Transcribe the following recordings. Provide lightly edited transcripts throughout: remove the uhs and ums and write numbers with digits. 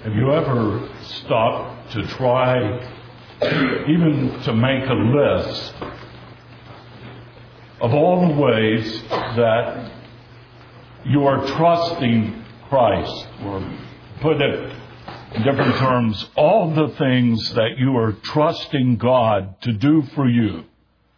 Have you ever stopped to try even to make a list of all the ways that you are trusting Christ, or put it in different terms, all the things that you are trusting God to do for you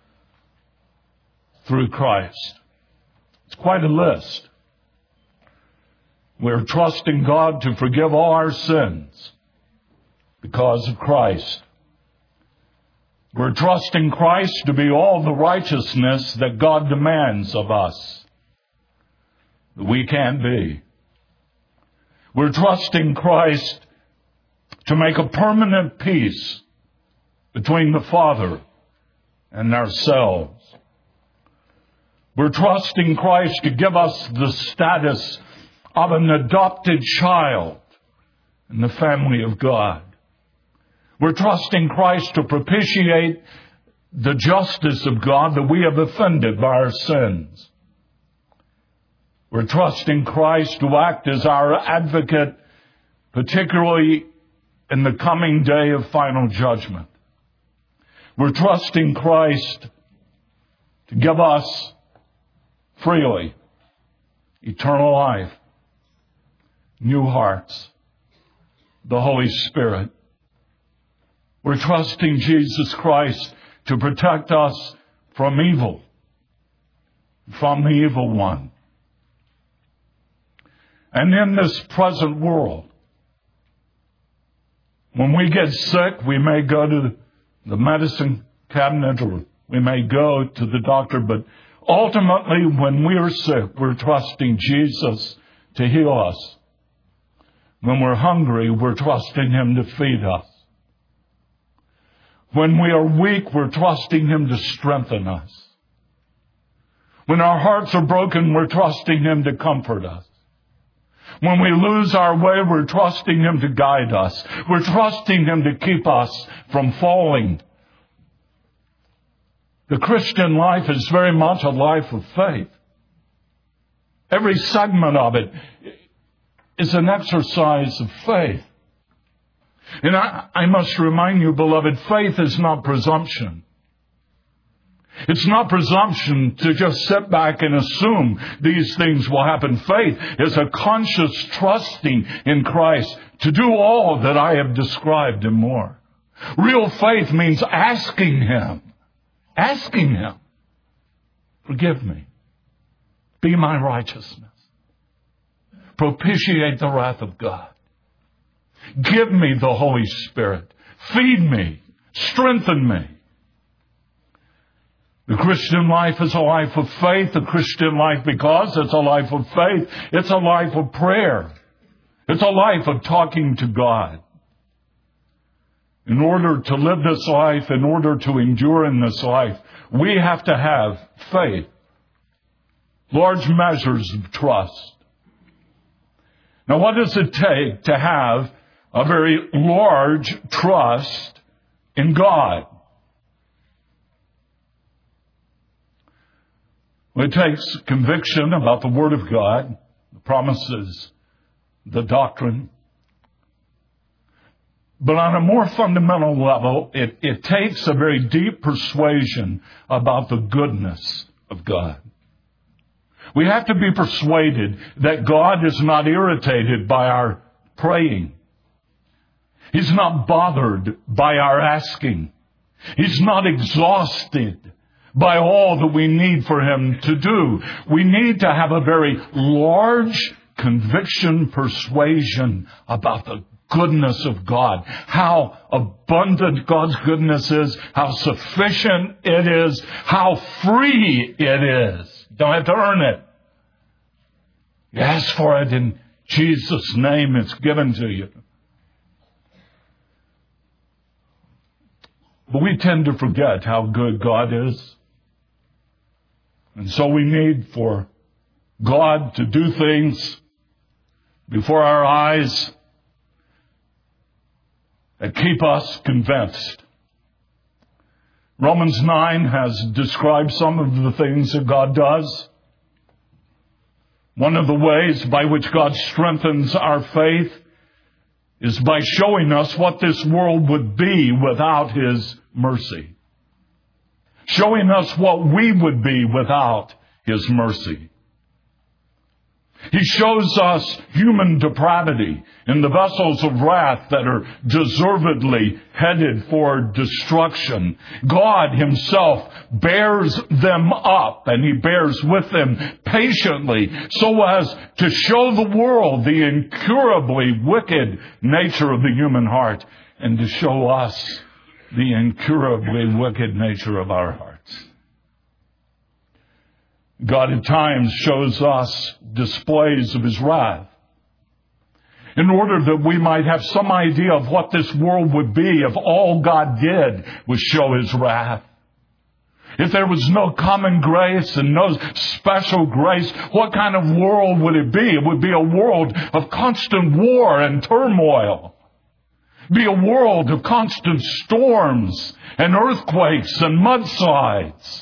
through Christ? It's quite a list. We're trusting God to forgive all our sins because of Christ. We're trusting Christ to be all the righteousness that God demands of us that we can't be. We're trusting Christ to make a permanent peace between the Father and ourselves. We're trusting Christ to give us the status of an adopted child in the family of God. We're trusting Christ to propitiate the justice of God that we have offended by our sins. We're trusting Christ to act as our advocate, particularly in the coming day of final judgment. We're trusting Christ to give us freely eternal life, new hearts, the Holy Spirit. We're trusting Jesus Christ to protect us from evil, from the evil one. And in this present world, when we get sick, we may go to the medicine cabinet or we may go to the doctor, but ultimately when we are sick, we're trusting Jesus to heal us. When we're hungry, we're trusting Him to feed us. When we are weak, we're trusting Him to strengthen us. When our hearts are broken, we're trusting Him to comfort us. When we lose our way, we're trusting Him to guide us. We're trusting Him to keep us from falling. The Christian life is very much a life of faith. Every segment of it is an exercise of faith. And I must remind you, beloved, faith is not presumption. It's not presumption to just sit back and assume these things will happen. Faith is a conscious trusting in Christ to do all that I have described and more. Real faith means asking Him, forgive me, be my righteousness, propitiate the wrath of God. Give me the Holy Spirit. Feed me. Strengthen me. The Christian life is a life of faith. The Christian life, because it's a life of faith, it's a life of prayer. It's a life of talking to God. In order to live this life, in order to endure in this life, we have to have faith. Large measures of trust. Now, what does it take to have a very large trust in God? Well, it takes conviction about the Word of God, the promises, the doctrine. But on a more fundamental level, it takes a very deep persuasion about the goodness of God. We have to be persuaded that God is not irritated by our praying. He's not bothered by our asking. He's not exhausted by all that we need for Him to do. We need to have a very large conviction, persuasion about the goodness of God. How abundant God's goodness is. How sufficient it is. How free it is. You don't have to earn it. You ask for it in Jesus' name. It's given to you. But we tend to forget how good God is. And so we need for God to do things before our eyes that keep us convinced. Romans 9 has described some of the things that God does. One of the ways by which God strengthens our faith is by showing us what this world would be without His mercy. Showing us what we would be without His mercy. He shows us human depravity in the vessels of wrath that are deservedly headed for destruction. God Himself bears them up, and He bears with them patiently so as to show the world the incurably wicked nature of the human heart, and to show us the incurably wicked nature of our hearts. God at times shows us displays of His wrath in order that we might have some idea of what this world would be if all God did was show His wrath. If there was no common grace and no special grace, what kind of world would it be? It would be a world of constant war and turmoil. Be a world of constant storms and earthquakes and mudslides.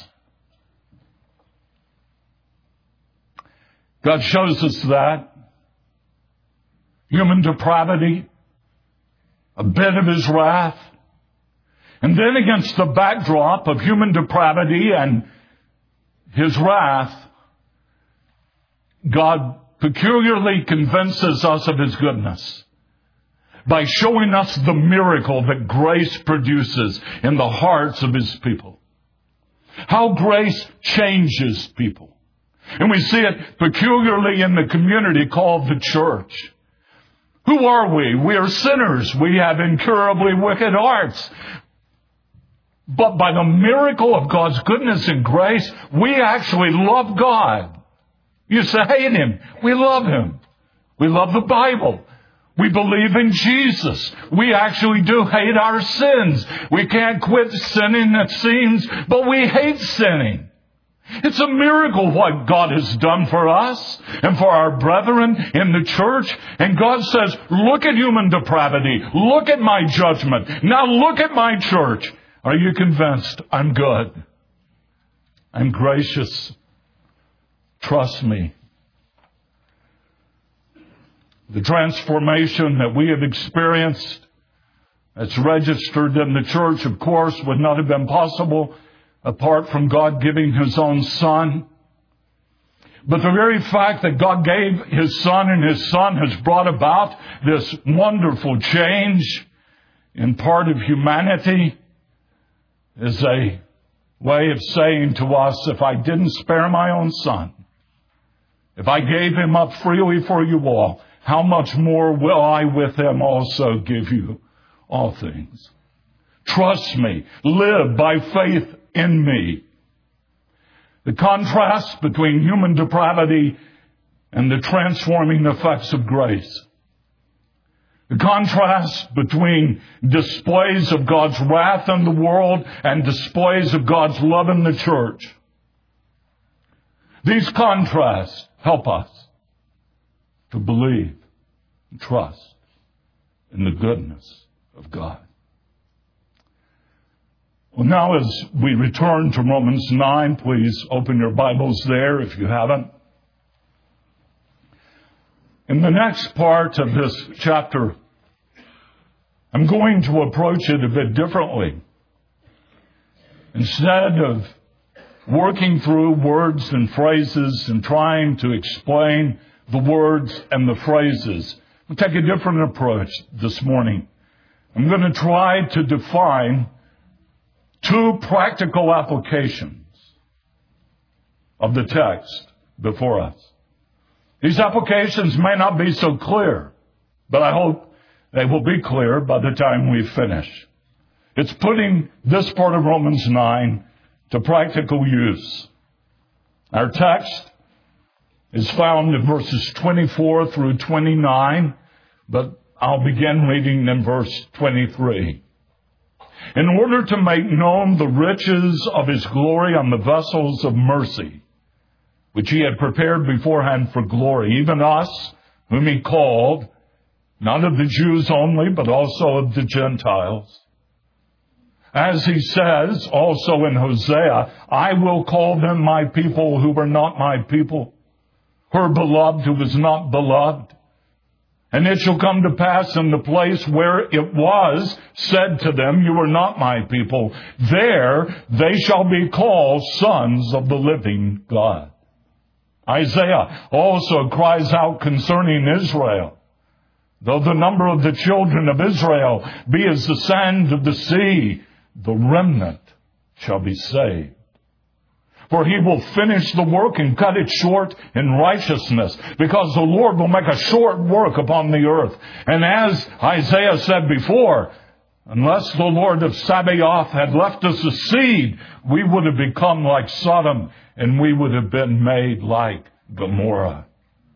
God shows us that. Human depravity, a bit of His wrath. And then against the backdrop of human depravity and His wrath, God peculiarly convinces us of His goodness by showing us the miracle that grace produces in the hearts of His people. How grace changes people. And we see it peculiarly in the community called the church. Who are we? We are sinners. We have incurably wicked hearts. But by the miracle of God's goodness and grace, we actually love God. You say, hate Him. We love Him. We love the Bible. We believe in Jesus. We actually do hate our sins. We can't quit sinning, it seems, but we hate sinning. It's a miracle what God has done for us and for our brethren in the church. And God says, look at human depravity. Look at my judgment. Now look at my church. Are you convinced? I'm good. I'm gracious. Trust me. The transformation that we have experienced, that's registered in the church, of course, would not have been possible apart from God giving His own Son. But the very fact that God gave His Son and His Son has brought about this wonderful change in part of humanity is a way of saying to us, if I didn't spare my own Son, if I gave Him up freely for you all, how much more will I with Him also give you all things? Trust me. Live by faith in me. The contrast between human depravity and the transforming effects of grace. The contrast between displays of God's wrath in the world and displays of God's love in the church. These contrasts help us to believe and trust in the goodness of God. Well, now as we return to Romans 9, please open your Bibles there if you haven't. In the next part of this chapter, I'm going to approach it a bit differently. Instead of working through words and phrases and trying to explain the words and the phrases, I'll take a different approach this morning. I'm going to try to define two practical applications of the text before us. These applications may not be so clear, but I hope they will be clear by the time we finish. It's putting this part of Romans 9 to practical use. Our text is found in verses 24 through 29, but I'll begin reading in verse 23. In order to make known the riches of His glory on the vessels of mercy, which He had prepared beforehand for glory, even us, whom He called, not of the Jews only, but also of the Gentiles. As He says also in Hosea, I will call them my people who were not my people, her beloved who was not beloved. And it shall come to pass in the place where it was said to them, you are not my people, there they shall be called sons of the living God. Isaiah also cries out concerning Israel. Though the number of the children of Israel be as the sand of the sea, the remnant shall be saved. For he will finish the work and cut it short in righteousness, because the Lord will make a short work upon the earth. And as Isaiah said before, unless the Lord of Sabaoth had left us a seed, we would have become like Sodom, and we would have been made like Gomorrah.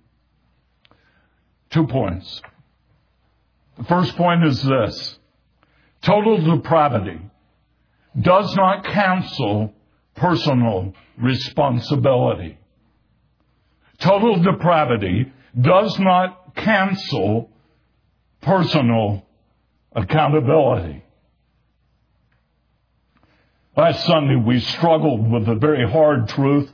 2 points. The first point is this: total depravity does not cancel personal responsibility. Total depravity does not cancel personal accountability. Last Sunday we struggled with the very hard truth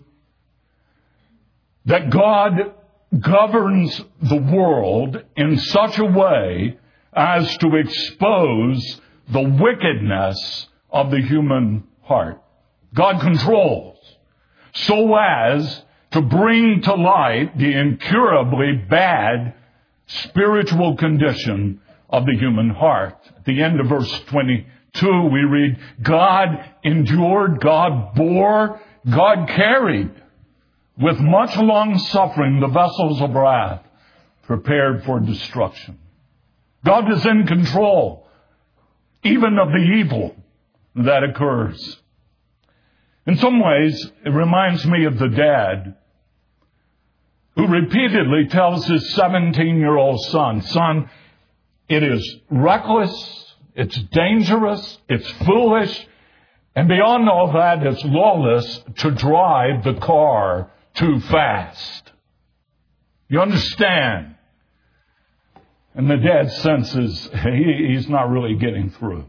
that God governs the world in such a way as to expose the wickedness of the human heart. God controls so as to bring to light the incurably bad spiritual condition of the human heart. At the end of verse 22, we read, God endured, God bore, God carried with much long suffering the vessels of wrath prepared for destruction. God is in control even of the evil that occurs. In some ways, it reminds me of the dad who repeatedly tells his 17-year-old son, it is reckless, it's dangerous, it's foolish, and beyond all that, it's lawless to drive the car too fast. You understand? And the dad senses he's not really getting through.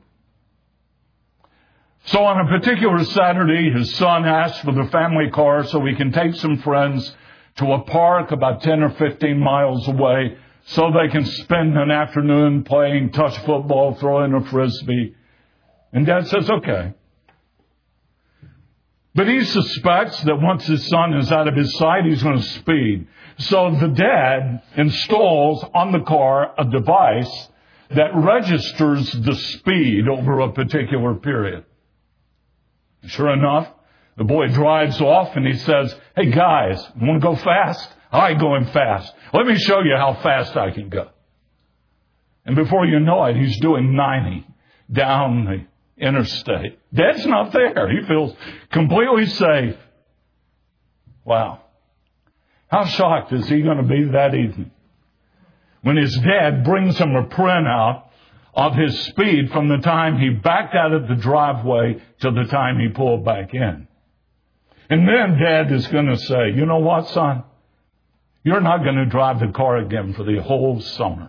So on a particular Saturday, his son asked for the family car so he can take some friends to a park about 10 or 15 miles away so they can spend an afternoon playing touch football, throwing a frisbee. And Dad says, okay. But he suspects that once his son is out of his sight, he's going to speed. So the dad installs on the car a device that registers the speed over a particular period. Sure enough, the boy drives off and he says, hey guys, you want to go fast? I'm going fast. Let me show you how fast I can go. And before you know it, he's doing 90 down the interstate. Dad's not there. He feels completely safe. Wow. How shocked is he going to be that evening when his dad brings him a printout of his speed from the time he backed out of the driveway to the time he pulled back in. And then Dad is going to say, you know what, son? You're not going to drive the car again for the whole summer.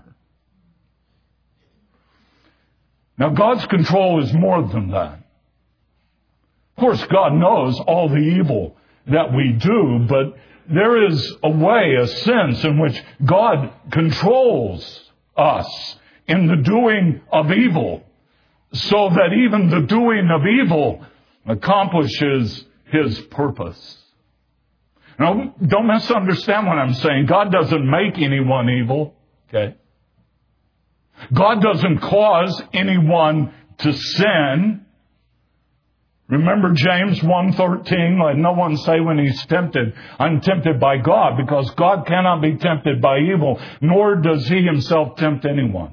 Now, God's control is more than that. Of course, God knows all the evil that we do, but there is a way, a sense in which God controls us in the doing of evil, so that even the doing of evil accomplishes His purpose. Now, don't misunderstand what I'm saying. God doesn't make anyone evil, okay? God doesn't cause anyone to sin. Remember James 1:13, let no one say when he's tempted, I'm tempted by God, because God cannot be tempted by evil, nor does He Himself tempt anyone.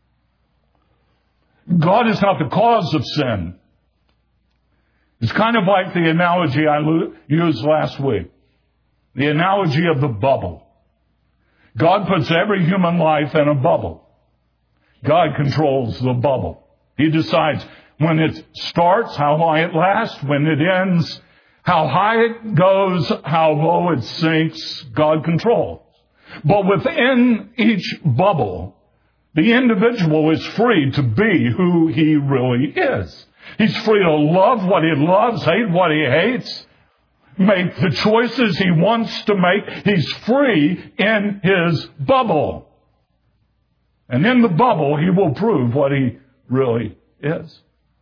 God is not the cause of sin. It's kind of like the analogy I used last week. The analogy of the bubble. God puts every human life in a bubble. God controls the bubble. He decides when it starts, how long it lasts. When it ends, how high it goes, how low it sinks. God controls. But within each bubble, the individual is free to be who he really is. He's free to love what he loves, hate what he hates, make the choices he wants to make. He's free in his bubble. And in the bubble, he will prove what he really is.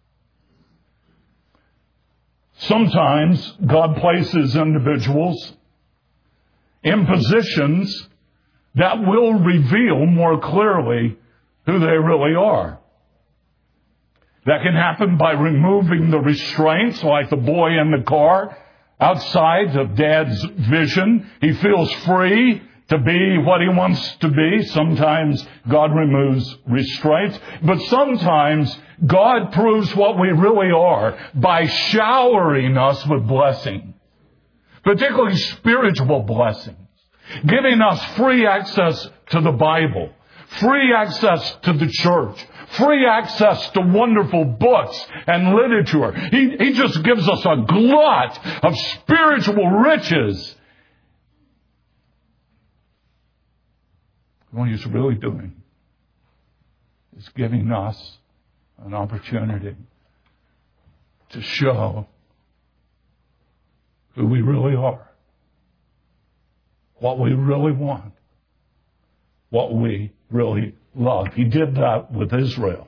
Sometimes God places individuals in positions that will reveal more clearly who they really are. That can happen by removing the restraints, like the boy in the car outside of Dad's vision. He feels free to be what he wants to be. Sometimes God removes restraints, but sometimes God proves what we really are by showering us with blessings, particularly spiritual blessings, giving us free access to the Bible, free access to the church, free access to wonderful books and literature. He just gives us a glut of spiritual riches. What he's really doing is giving us an opportunity to show who we really are, what we really want, what we really love. He did that with Israel.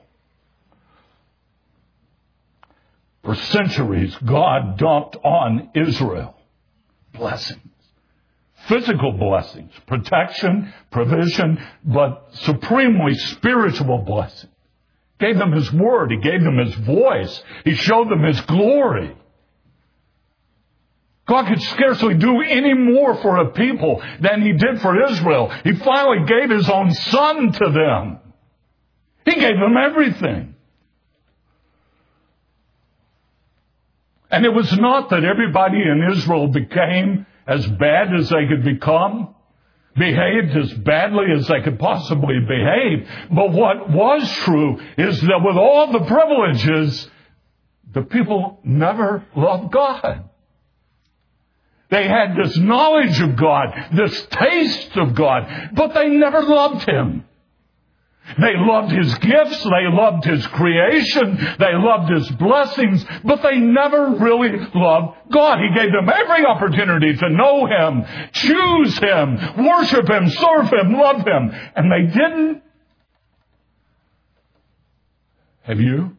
For centuries, God dumped on Israel blessings. Physical blessings, protection, provision, but supremely spiritual blessings. Gave them His Word. He gave them His voice. He showed them His glory. God could scarcely do any more for a people than He did for Israel. He finally gave His own Son to them. He gave them everything. And it was not that everybody in Israel became as bad as they could become, behaved as badly as they could possibly behave. But what was true is that with all the privileges, the people never loved God. They had this knowledge of God, this taste of God, but they never loved Him. They loved His gifts, they loved His creation, they loved His blessings, but they never really loved God. He gave them every opportunity to know Him, choose Him, worship Him, serve Him, love Him, and they didn't. Have you?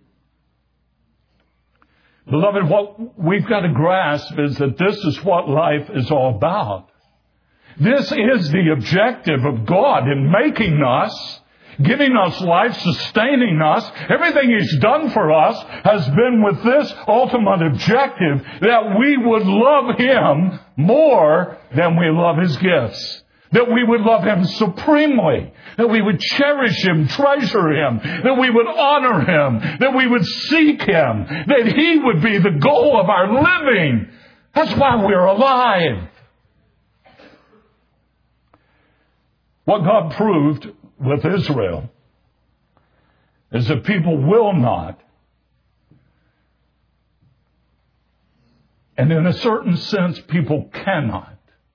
Beloved, what we've got to grasp is that this is what life is all about. This is the objective of God in making us, giving us life, sustaining us. Everything He's done for us has been with this ultimate objective, that we would love Him more than we love His gifts. That we would love Him supremely. That we would cherish Him, treasure Him. That we would honor Him. That we would seek Him. That He would be the goal of our living. That's why we're alive. What God proved with Israel is that people will not, and in a certain sense, people cannot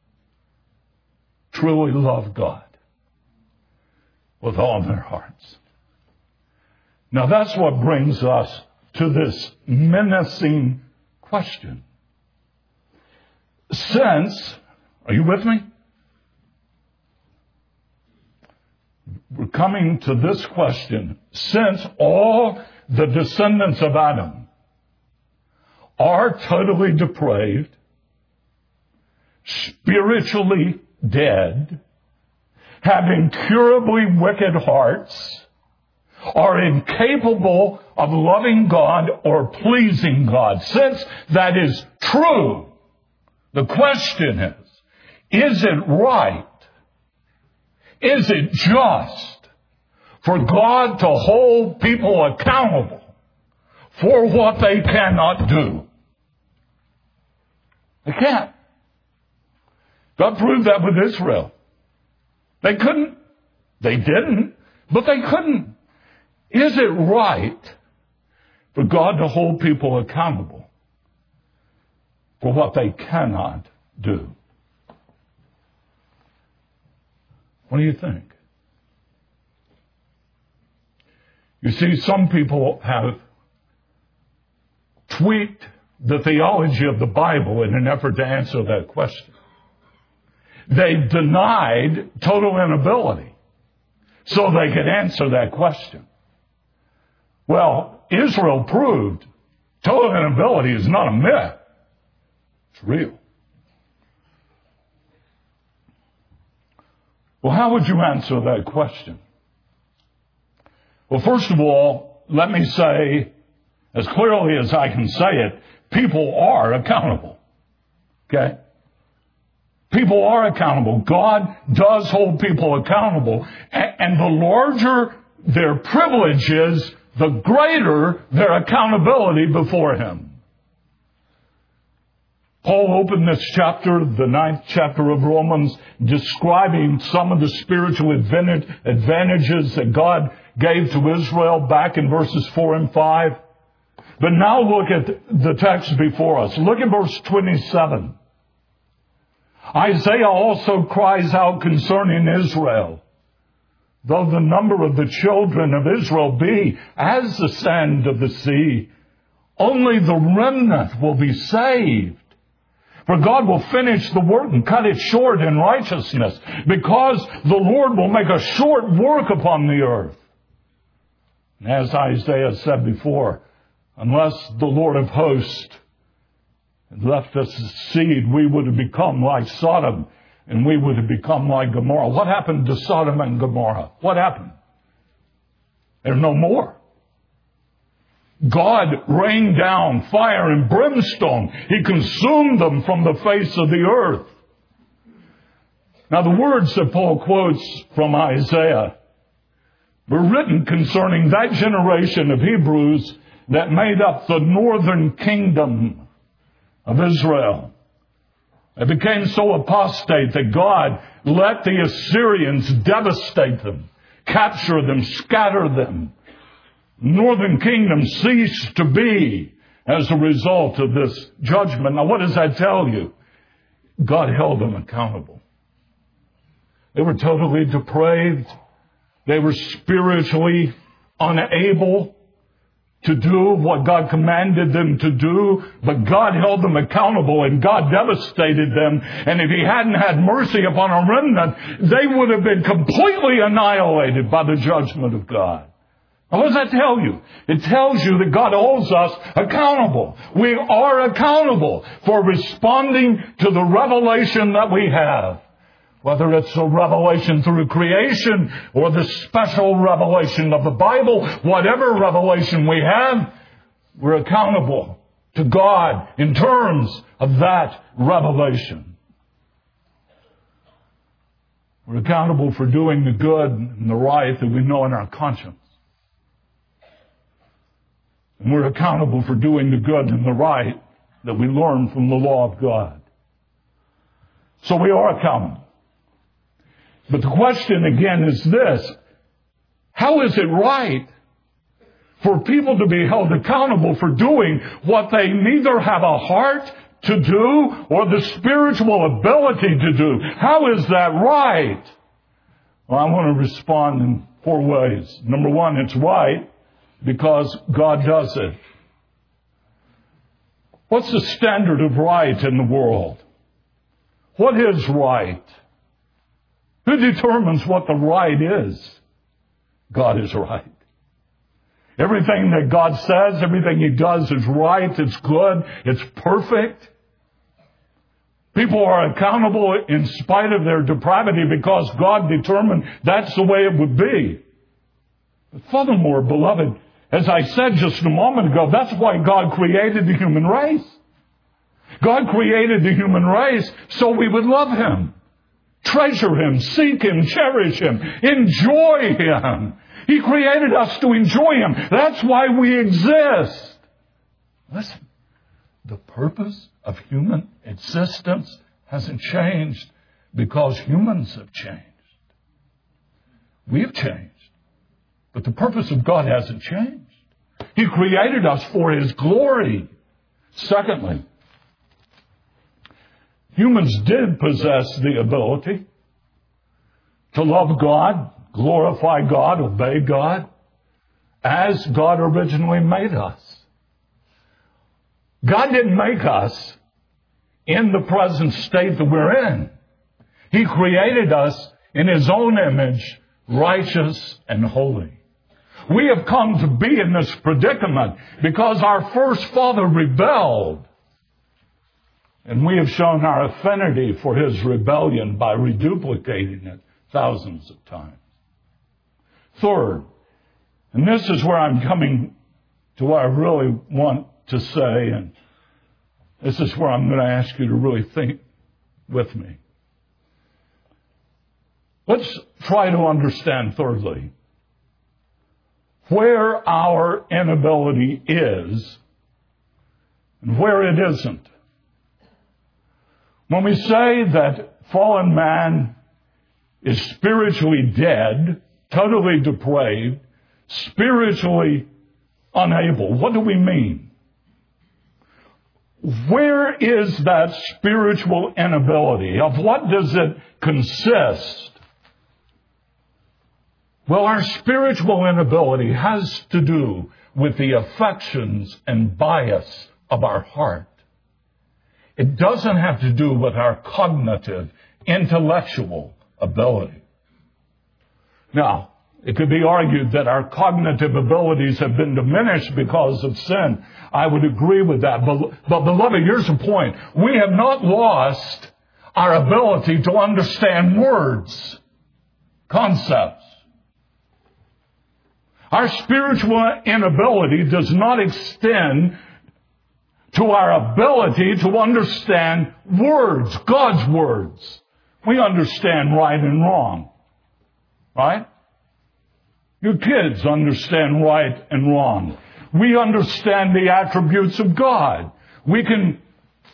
truly love God with all their hearts. Now that's what brings us to this menacing question. Since, are you with me? We're coming to this question. Since all the descendants of Adam are totally depraved, spiritually dead, have incurably wicked hearts, are incapable of loving God or pleasing God, since that is true, the question is it right? Is it just for God to hold people accountable for what they cannot do? They can't. God proved that with Israel. They couldn't. They didn't, but they couldn't. Is it right for God to hold people accountable for what they cannot do? What do you think? You see, some people have tweaked the theology of the Bible in an effort to answer that question. They denied total inability, so they could answer that question. Well, Israel proved total inability is not a myth. It's real. Well, how would you answer that question? Well, first of all, let me say, as clearly as I can say it, people are accountable. Okay? People are accountable. God does hold people accountable. And the larger their privilege is, the greater their accountability before Him. Paul opened this chapter, the 9th chapter of Romans, describing some of the spiritual advantages that God gave to Israel back in verses 4 and 5. But now look at the text before us. Look at verse 27. Isaiah also cries out concerning Israel. Though the number of the children of Israel be as the sand of the sea, only the remnant will be saved. For God will finish the work and cut it short in righteousness, because the Lord will make a short work upon the earth. And as Isaiah said before, unless the Lord of hosts had left us a seed, we would have become like Sodom, and we would have become like Gomorrah. What happened to Sodom and Gomorrah? What happened? They're no more. God rained down fire and brimstone. He consumed them from the face of the earth. Now, the words that Paul quotes from Isaiah were written concerning that generation of Hebrews that made up the northern kingdom of Israel. They became so apostate that God let the Assyrians devastate them, capture them, scatter them. Northern kingdom ceased to be as a result of this judgment. Now, what does that tell you? God held them accountable. They were totally depraved. They were spiritually unable to do what God commanded them to do, but God held them accountable and God devastated them. And if He hadn't had mercy upon a remnant, they would have been completely annihilated by the judgment of God. Now, what does that tell you? It tells you that God holds us accountable. We are accountable for responding to the revelation that we have. Whether it's a revelation through creation or the special revelation of the Bible, whatever revelation we have, we're accountable to God in terms of that revelation. We're accountable for doing the good and the right that we know in our conscience. And we're accountable for doing the good and the right that we learn from the law of God. So we are accountable. But the question again is this: how is it right for people to be held accountable for doing what they neither have a heart to do or the spiritual ability to do? How is that right? Well, I want to respond in 4 ways. Number 1, it's right because God does it. What's the standard of right in the world? What is right? Who determines what the right is? God is right. Everything that God says, everything He does is right, it's good, it's perfect. People are accountable in spite of their depravity because God determined that's the way it would be. But furthermore, beloved, as I said just a moment ago, that's why God created the human race. God created the human race so we would love Him, treasure Him, seek Him, cherish Him, enjoy Him. He created us to enjoy Him. That's why we exist. Listen, the purpose of human existence hasn't changed because humans have changed. We have changed. But the purpose of God hasn't changed. He created us for His glory. Secondly, humans did possess the ability to love God, glorify God, obey God, as God originally made us. God didn't make us in the present state that we're in. He created us in His own image, righteous, and holy. We have come to be in this predicament because our first father rebelled. And we have shown our affinity for his rebellion by reduplicating it thousands of times. Third, and this is where I'm coming to what I really want to say, and this is where I'm going to ask you to really think with me. Let's try to understand, thirdly, where our inability is and where it isn't. When we say that fallen man is spiritually dead, totally depraved, spiritually unable, what do we mean? Where is that spiritual inability? Of what does it consist? Well, our spiritual inability has to do with the affections and bias of our heart. It doesn't have to do with our cognitive, intellectual ability. Now, it could be argued that our cognitive abilities have been diminished because of sin. I would agree with that. But beloved, here's the point. We have not lost our ability to understand words, concepts. Our spiritual inability does not extend to our ability to understand words, God's words. We understand right and wrong, right? Your kids understand right and wrong. We understand the attributes of God. We can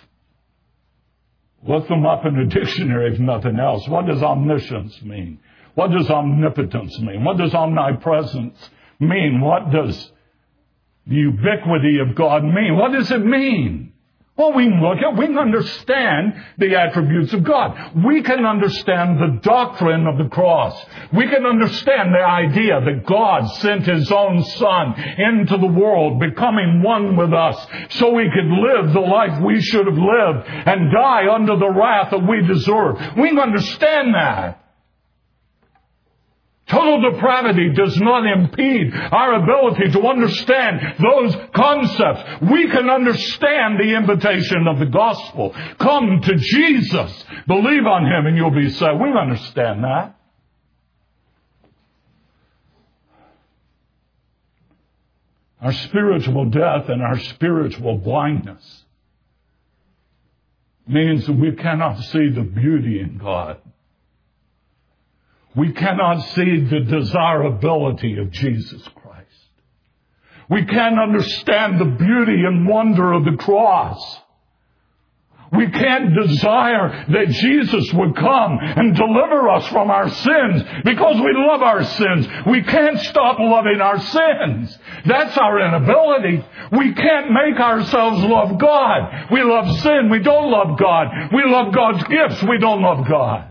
look them up in a dictionary if nothing else. What does omniscience mean? What does omnipotence mean? What does omnipresence mean? What does the ubiquity of God mean? What does it mean? Well, we can look at, we can understand the attributes of God. We can understand the doctrine of the cross. We can understand the idea that God sent His own Son into the world, becoming one with us, so He could live the life we should have lived and die under the wrath that we deserve. We can understand that. Total depravity does not impede our ability to understand those concepts. We can understand the invitation of the gospel. Come to Jesus. Believe on Him and you'll be saved. We understand that. Our spiritual death and our spiritual blindness means that we cannot see the beauty in God. We cannot see the desirability of Jesus Christ. We can't understand the beauty and wonder of the cross. We can't desire that Jesus would come and deliver us from our sins because we love our sins. We can't stop loving our sins. That's our inability. We can't make ourselves love God. We love sin. We don't love God. We love God's gifts. We don't love God.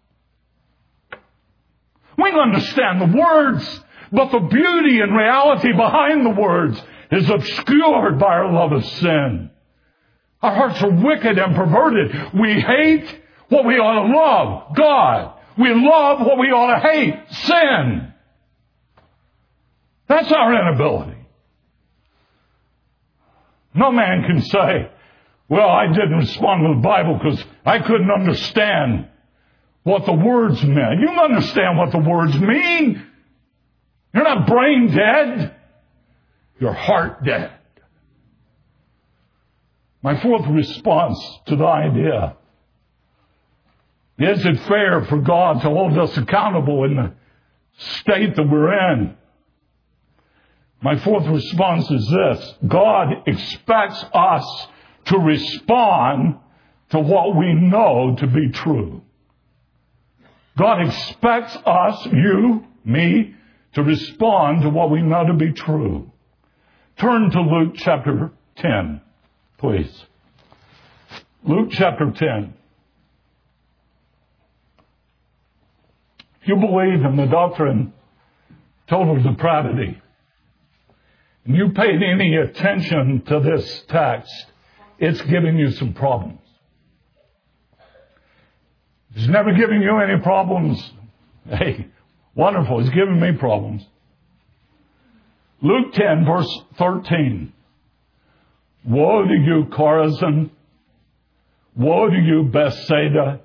We can understand the words, but the beauty and reality behind the words is obscured by our love of sin. Our hearts are wicked and perverted. We hate what we ought to love, God. We love what we ought to hate, sin. That's our inability. No man can say, well, I didn't respond to the Bible because I couldn't understand what the words meant. You understand what the words mean. You're not brain dead. You're heart dead. My fourth response to the idea, is it fair for God to hold us accountable in the state that we're in? My fourth response is this. God expects us to respond to what we know to be true. God expects us, you, me, to respond to what we know to be true. Turn to Luke chapter 10, please. Luke chapter 10. If you believe in the doctrine of total depravity, and you paid any attention to this text, it's giving you some problems. It's never giving you any problems. Hey, Wonderful. He's giving me problems. Luke 10, verse 13. Woe to you, Chorazin! Woe to you, Bethsaida!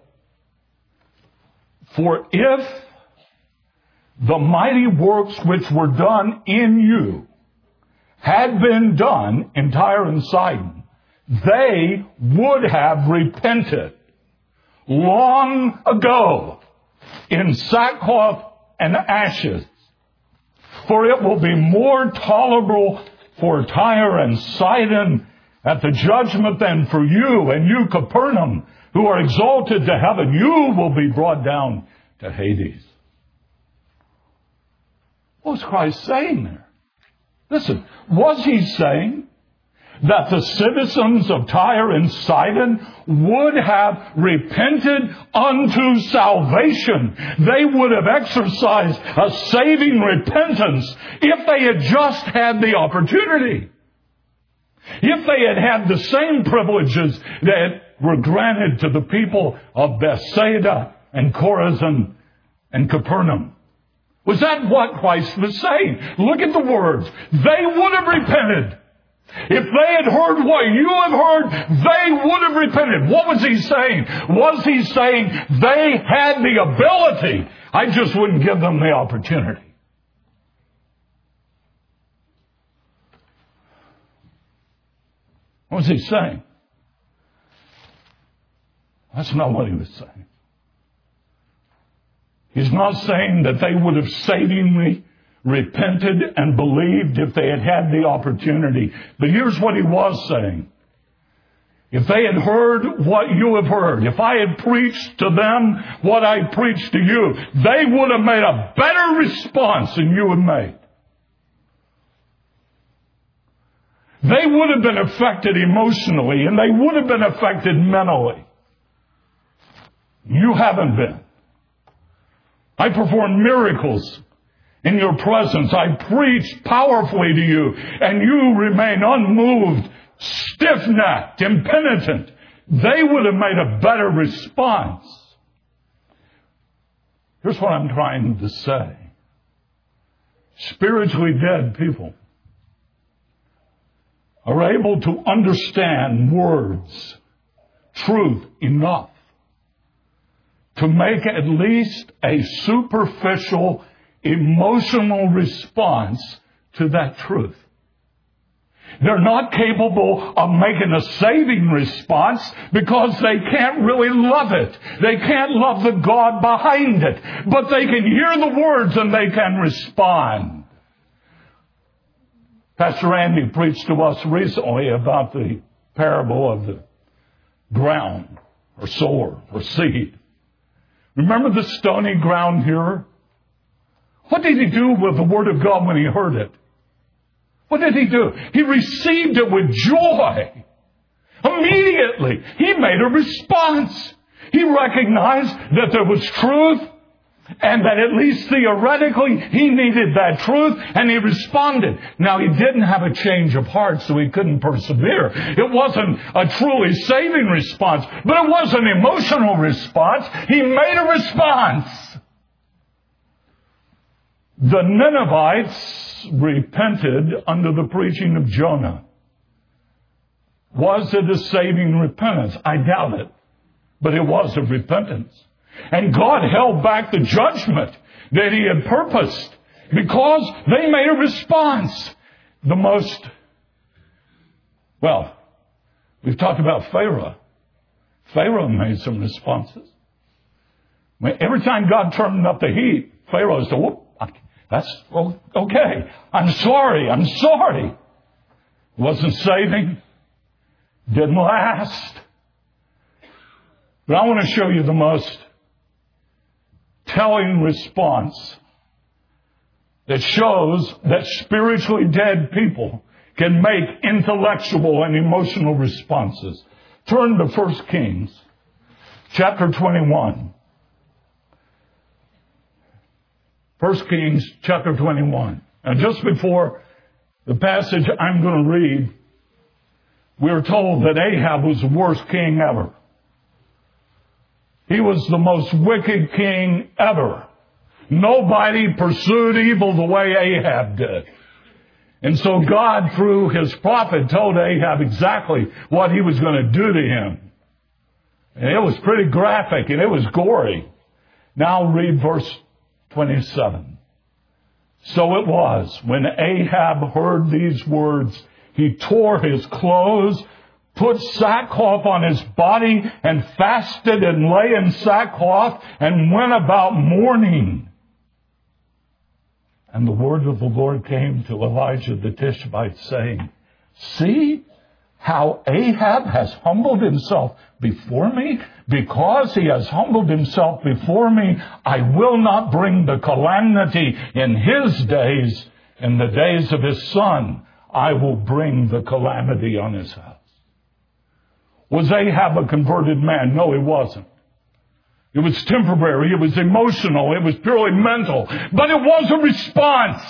For if the mighty works which were done in you had been done in Tyre and Sidon, they would have repented long ago in sackcloth and ashes. For it will be more tolerable for Tyre and Sidon at the judgment than for you, and you, Capernaum, who are exalted to heaven, you will be brought down to Hades. What was Christ saying there? Listen, was he saying that the citizens of Tyre and Sidon would have repented unto salvation? They would have exercised a saving repentance if they had just had the opportunity. If they had had the same privileges that were granted to the people of Bethsaida and Chorazin and Capernaum. Was that what Christ was saying? Look at the words. They would have repented. If they had heard what you have heard, they would have repented. What was he saying? Was he saying they had the ability? I just wouldn't give them the opportunity. What was he saying? That's not what he was saying. He's not saying that they would have savingly repented and believed if they had had the opportunity. But here's what he was saying. If they had heard what you have heard, if I had preached to them what I preached to you, they would have made a better response than you have made. They would have been affected emotionally, and they would have been affected mentally. You haven't been. I performed miracles in your presence. I preached powerfully to you, and you remain unmoved, stiff-necked, impenitent. They would have made a better response. Here's what I'm trying to say. Spiritually dead people are able to understand words, truth enough to make at least a superficial emotional response to that truth. They're not capable of making a saving response because they can't really love it. They can't love the God behind it. But they can hear the words and they can respond. Pastor Andy preached to us recently about the parable of the ground or sower or seed. Remember the stony ground here? What did he do with the Word of God when he heard it? What did he do? He received it with joy. Immediately, he made a response. He recognized that there was truth and that at least theoretically he needed that truth, and he responded. Now, he didn't have a change of heart, so he couldn't persevere. It wasn't a truly saving response, but it was an emotional response. He made a response. The Ninevites repented under the preaching of Jonah. Was it a saving repentance? I doubt it. But it was a repentance. And God held back the judgment that he had purposed because they made a response. We've talked about Pharaoh. Pharaoh made some responses. Every time God turned up the heat, Pharaoh said, that's okay. I'm sorry. Wasn't saving. Didn't last. But I want to show you the most telling response that shows that spiritually dead people can make intellectual and emotional responses. Turn to 1 Kings, chapter 21. 1 Kings, chapter 21. And just before the passage I'm going to read, we're told that Ahab was the worst king ever. He was the most wicked king ever. Nobody pursued evil the way Ahab did. And so God, through his prophet, told Ahab exactly what he was going to do to him. And it was pretty graphic and it was gory. Now read verse 27. So it was, when Ahab heard these words, he tore his clothes, put sackcloth on his body, and fasted and lay in sackcloth, and went about mourning. And the word of the Lord came to Elijah the Tishbite, saying, see how Ahab has humbled himself before me? Because he has humbled himself before me, I will not bring the calamity in his days. In the days of his son, I will bring the calamity on his house. Was Ahab a converted man? No, he wasn't. It was temporary. It was emotional. It was purely mental. But it was a response.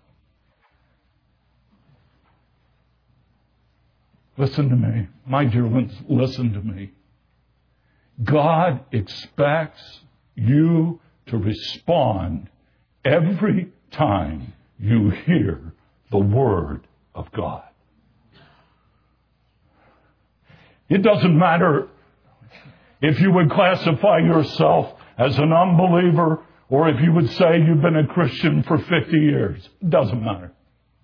Listen to me. My dear ones, listen to me. God expects you to respond every time you hear the Word of God. It doesn't matter if you would classify yourself as an unbeliever or if you would say you've been a Christian for 50 years. It doesn't matter.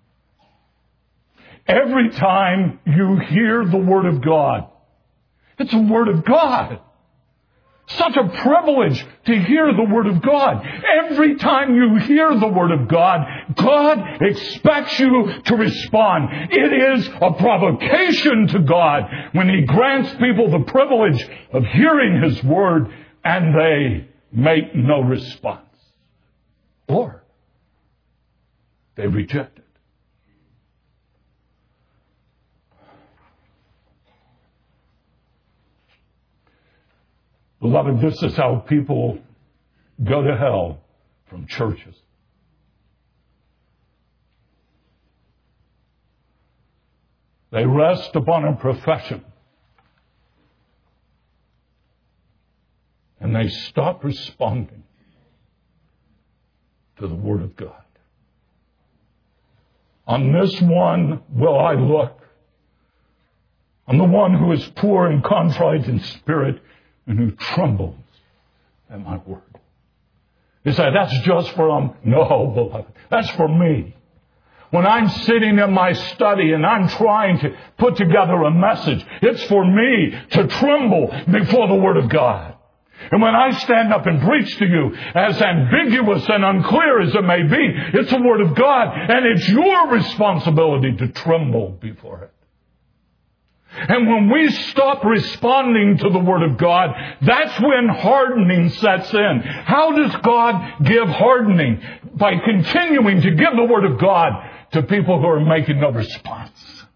Every time you hear the Word of God, it's a Word of God. Such a privilege to hear the Word of God. Every time you hear the Word of God, God expects you to respond. It is a provocation to God when He grants people the privilege of hearing His Word and they make no response. Or they reject it. Beloved, this is how people go to hell from churches. They rest upon a profession. And they stop responding to the Word of God. On this one will I look. On the one who is poor and contrite in spirit, and who trembles at my word. You say, that's just for them. No, beloved. That's for me. When I'm sitting in my study and I'm trying to put together a message, it's for me to tremble before the Word of God. And when I stand up and preach to you, as ambiguous and unclear as it may be, it's the Word of God, and it's your responsibility to tremble before it. And when we stop responding to the Word of God, that's when hardening sets in. How does God give hardening? By continuing to give the Word of God to people who are making no response.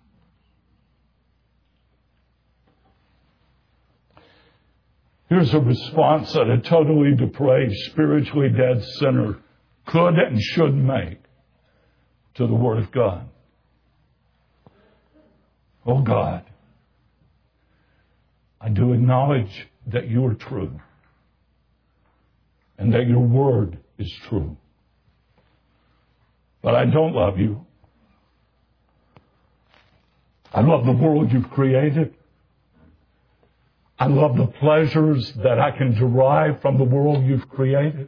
Here's a response that a totally depraved, spiritually dead sinner could and should make to the Word of God. Oh God, I do acknowledge that you are true and that your Word is true. But I don't love you. I love the world you've created. I love the pleasures that I can derive from the world you've created.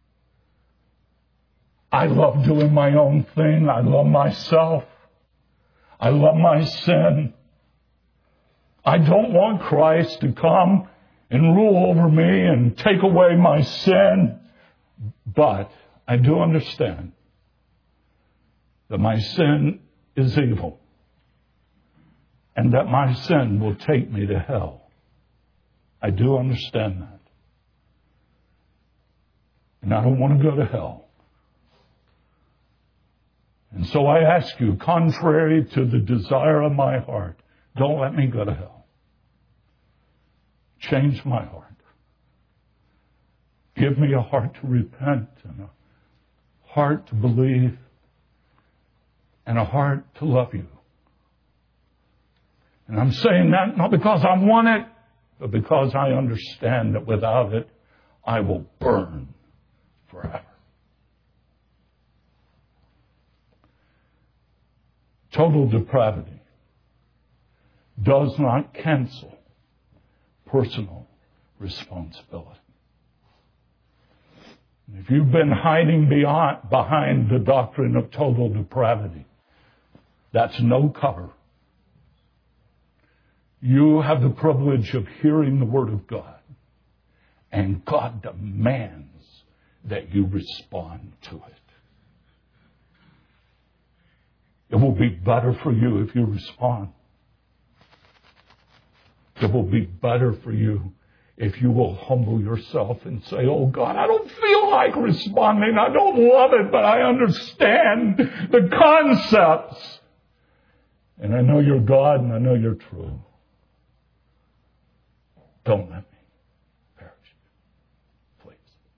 I love doing my own thing. I love myself. I love my sin. I don't want Christ to come and rule over me and take away my sin. But I do understand that my sin is evil and that my sin will take me to hell. I do understand that. And I don't want to go to hell. And so I ask you, contrary to the desire of my heart, don't let me go to hell. Change my heart. Give me a heart to repent and a heart to believe and a heart to love you. And I'm saying that not because I want it, but because I understand that without it, I will burn forever. Total depravity does not cancel personal responsibility. If you've been hiding behind the doctrine of total depravity, that's no cover. You have the privilege of hearing the Word of God, and God demands that you respond to it. It will be better for you if you respond. It will be better for you if you will humble yourself and say, oh God, I don't feel like responding. I don't love it, but I understand the concepts. And I know you're God and I know you're true. Don't let me perish. Please.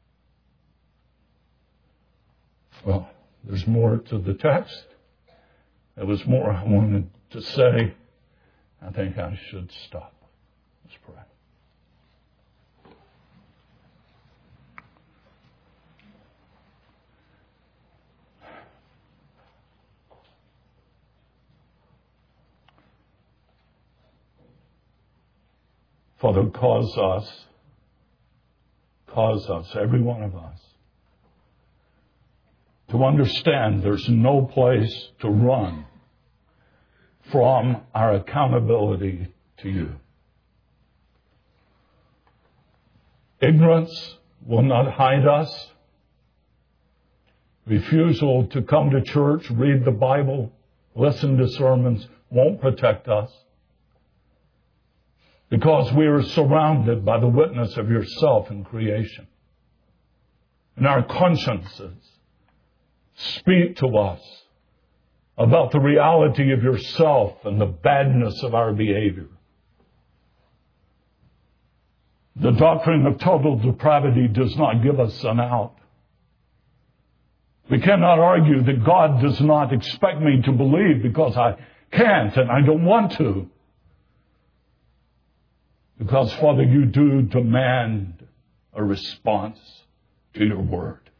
Well, there's more to the text. There was more I wanted to say. I think I should stop. Let's pray. Father, cause us, every one of us, to understand there's no place to run from our accountability to you. Ignorance will not hide us. Refusal to come to church, read the Bible, listen to sermons won't protect us. Because we are surrounded by the witness of yourself in creation. And our consciences speak to us about the reality of yourself and the badness of our behavior. The doctrine of total depravity does not give us an out. We cannot argue that God does not expect me to believe because I can't and I don't want to. Because, Father, you do demand a response to your word.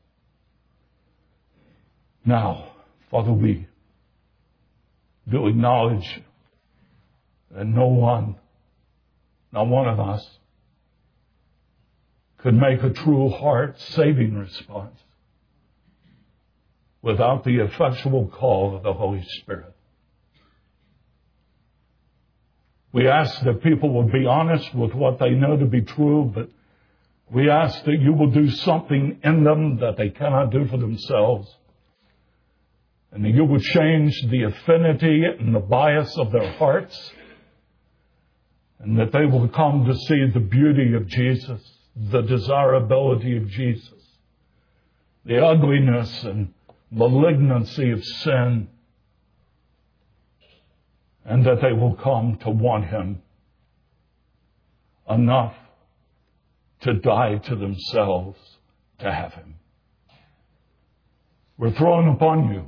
Now, Father, we do acknowledge that not one of us, could make a true heart-saving response without the effectual call of the Holy Spirit. We ask that people will be honest with what they know to be true, but we ask that you will do something in them that they cannot do for themselves, and that you will change the affinity and the bias of their hearts, and that they will come to see the beauty of Jesus, the desirability of Jesus, the ugliness and malignancy of sin, and that they will come to want him enough to die to themselves to have him. We're throwing upon you.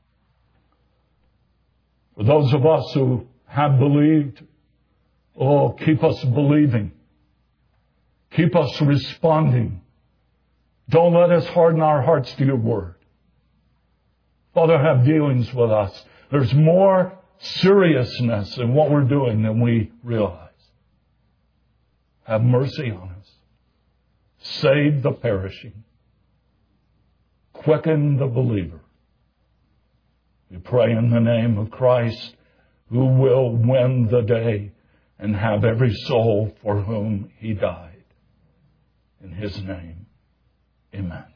For those of us who have believed, oh, keep us believing. Keep us responding. Don't let us harden our hearts to your word. Father, have dealings with us. There's more seriousness in what we're doing than we realize. Have mercy on us. Save the perishing. Quicken the believer. We pray in the name of Christ, who will win the day and have every soul for whom he died. In his name, amen.